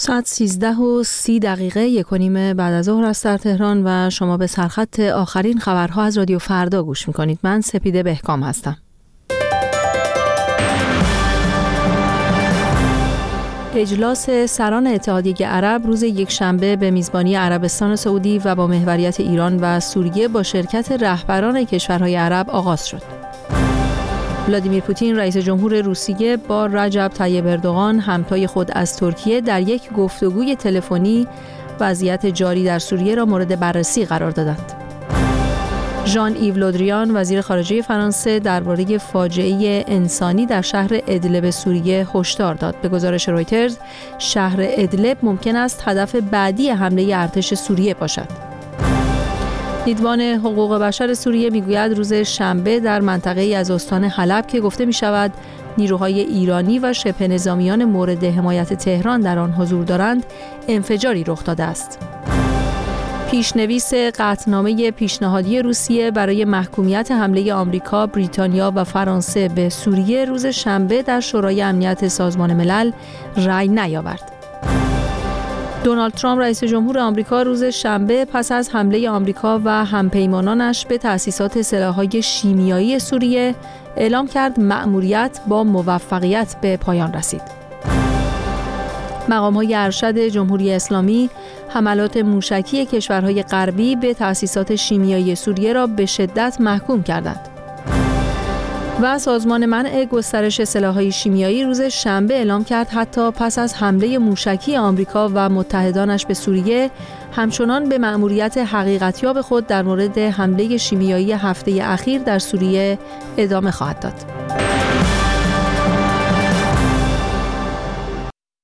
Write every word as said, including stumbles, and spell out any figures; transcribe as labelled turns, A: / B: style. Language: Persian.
A: ساعت سیزده و سی دقیقه یک و نیم بعد از ظهر است در تهران و شما به سرخط آخرین خبرها از رادیو فردا گوش میکنید. من سپیده بهکام هستم. اجلاس سران اتحادیه عرب روز یکشنبه به میزبانی عربستان سعودی و با محوریت ایران و سوریه با شرکت رهبران کشورهای عرب آغاز شد. ولادیمیر پوتین رئیس جمهور روسیه با رجب طیب اردوغان همتای خود از ترکیه در یک گفتگوی تلفنی وضعیت جاری در سوریه را مورد بررسی قرار دادند. ژان ایو لودریان وزیر خارجه فرانسه درباره فاجعه انسانی در شهر ادلب سوریه هشدار داد. به گزارش رویترز شهر ادلب ممکن است هدف بعدی حمله ارتش سوریه باشد. دیدبان حقوق بشر سوریه میگوید روز شنبه در منطقه‌ای از استان حلب که گفته می‌شود نیروهای ایرانی و شبه نظامیان مورد حمایت تهران در آن حضور دارند، انفجاری رخ داده است. پیشنویس قطعنامه پیشنهادی روسیه برای محکومیت حمله آمریکا، بریتانیا و فرانسه به سوریه روز شنبه در شورای امنیت سازمان ملل رأی نیاورد. دونالد ترامپ رئیس جمهور آمریکا روز شنبه پس از حمله آمریکا و همپیمانانش به تأسیسات سلاح‌های شیمیایی سوریه اعلام کرد مأموریت با موفقیت به پایان رسید. مقام‌های ارشد جمهوری اسلامی حملات موشکی کشورهای غربی به تأسیسات شیمیایی سوریه را به شدت محکوم کردند. و سازمان منع گسترش سلاح‌های شیمیایی روز شنبه اعلام کرد حتی پس از حمله موشکی آمریکا و متحدانش به سوریه همچنان به مأموریت حقیقتیاب خود در مورد حمله شیمیایی هفته اخیر در سوریه ادامه خواهد داد.